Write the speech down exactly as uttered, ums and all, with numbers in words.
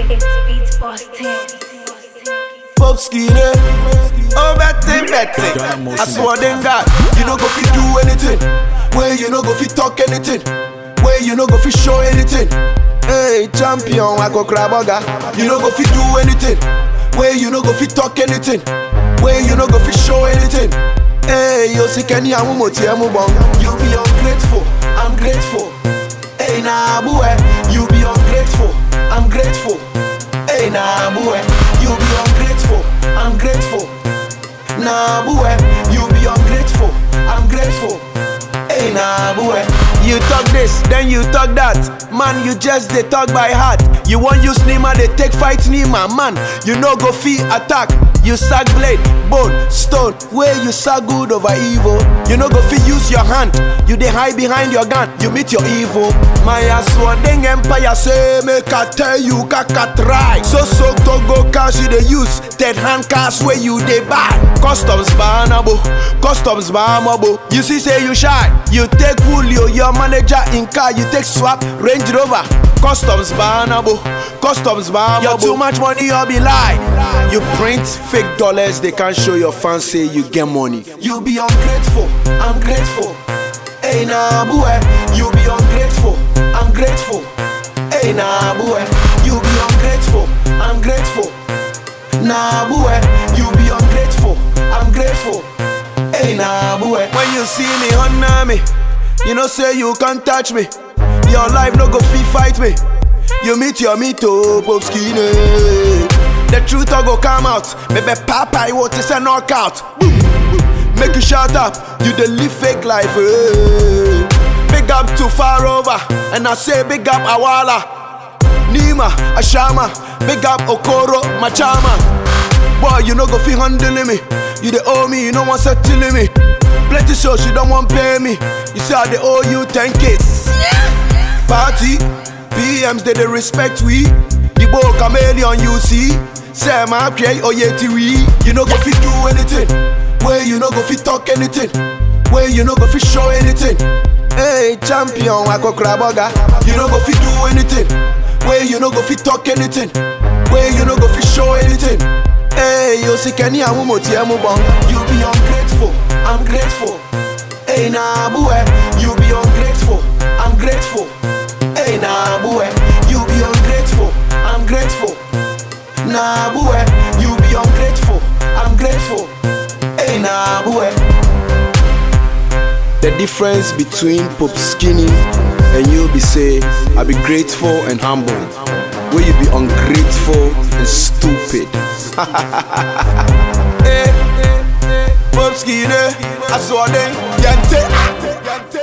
It's Beats Boston. Pop Skinner, oh betting, betting. I swear to God, you no go fit do anything. Where you no go fit talk anything. Where you no go fit show anything. Hey champion, I go grab a guy. You no go fit do anything. Where you no go fit talk anything. Where you no go fit show anything. Hey, you see Kenny, I'm moti, I'm bong. You be ungrateful, I'm grateful. Hey nah boy, you be ungrateful, I'm grateful. Hey nah boy, you be ungrateful, I'm grateful. Nah boy, you be ungrateful, I'm grateful. Hey nah boy, you talk this, then you talk that. Man, you just they talk by heart. You want use Nima, they take fight Nima. Man, you no go fee attack. You sack blade, bone, stone. Where you sack good over evil. You no go fee use your hand. You they hide behind your gun. You meet your evil. My aswadeng empire say make I tell you kaka try. So so to go cash you they use. Third hand cash where you they buy. Customs banabo, customs banabo. You see say you shy. You take Julio, your manager in car. You take swap, Range Rover. Customs banabo, customs banabo. You too much money, you be lie. You print fake dollars, they can't show your fans say you get money. You be ungrateful, I'm grateful. Hey nah boy, you be ungrateful, I'm grateful. Hey nah boy, you be ungrateful, I'm grateful. Nah boy, you be ungrateful, I'm grateful. Hey nah boy, when you see me honor me, you know say you can't touch me. Your life no go fit fight me. You meet your meet up of skinny. The truth all go come out. Maybe Papa I want to say knockout. Make you shut up. You dey live fake life. Eh. Big up too far over. And I say big up Awala, Nima, Ashama. Big up Okoro, Machama. Boy, you no go fi handling me. You dey owe me, you no want settling me. Plenty shows you don't want pay me. You say I dey owe you ten K. Party, P Ms they dey respect we. The boy chameleon you see. Say my pray oh yeah we. You no go fit do anything. Where you no go fit talk anything. Where you no go fit show anything. Hey champion, I go grab a guy. You no go fit do anything. Where you no go fit talk anything. Where you no go fit show anything. Hey, you see Kenny, I'm moti, I'm bong. You be ungrateful, I'm grateful. Hey nah boy, you be ungrateful, I'm grateful. Hey nah boy, you be ungrateful, I'm grateful. Nah boy, you be ungrateful, I'm grateful. Hey nah boy. The difference between Pop Skinny and you be say I be grateful and humble. Where you be ungrateful and stupid. Hey, Pop Skinny, I saw them.